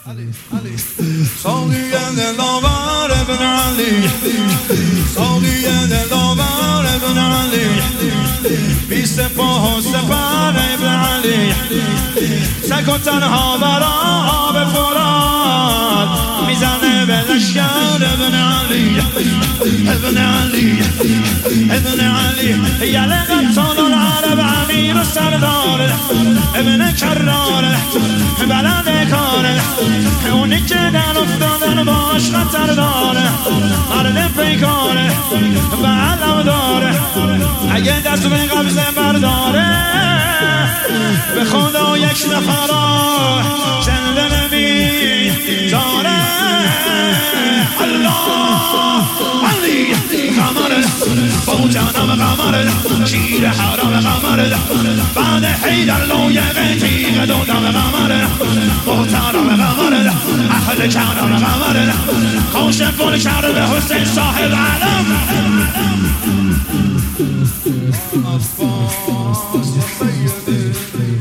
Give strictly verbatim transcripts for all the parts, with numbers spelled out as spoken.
ساقی دلاور ابن علی، ساقی دلاور ابن علی، بی سپاه و سپر ابن علی، سگ و تنها برا آب فرات میزنه به لشکر ابن علی، ابن علی، ابن علی، یله قطان العرب امیر و سردار، ابن کرار بلند کاره، اونی که در افتادن باش خطر داره، مرد پیکاره و علم داره، اگه دست به قبضه برداره به خدا یک نفرا زنده نمیداره. الله علی قمر با جانم قمر، شیر حرام قمر، بعد حیدر لایق تیغ دادم قمر، محترم قمر، اهل کرم قمر، کاشف گل کرد به حسین صاحب علم. عباس یا سیدی،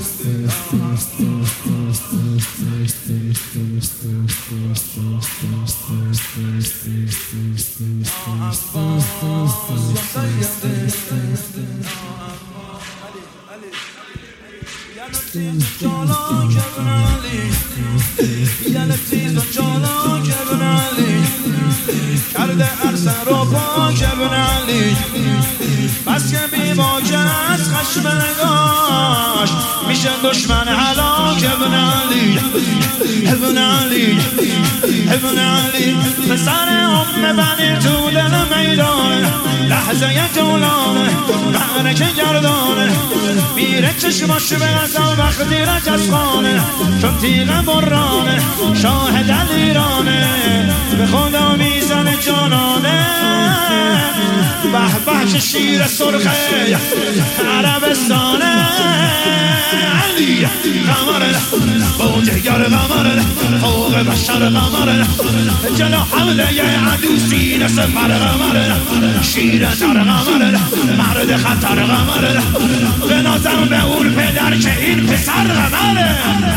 جالاک ابن علی، یا لطیف جالاک ابن علی، کرده عرصه رو پاک ابن علی، بس که بی باکه از خشم نگاش میشه دشمن هلاک ابن علی، ابن علی، ابن علی، پسر ام بنی تو دل میدان، لحظه جولانه برکه گردانه، میره چشماش به غزل وقتی رجز خانه، چون تیغ برانه شاه دلیرانه، به خدا میزنه جانانه، به به که شیر سرخه عربستانه. علی قمر با جگر قمر، فوق بشر قمر، جلو حمله ی عدو سینه سپر قمر، شیر در قمر، مرد خطر قمر، به نظر به اون پدر که این پسر قمره.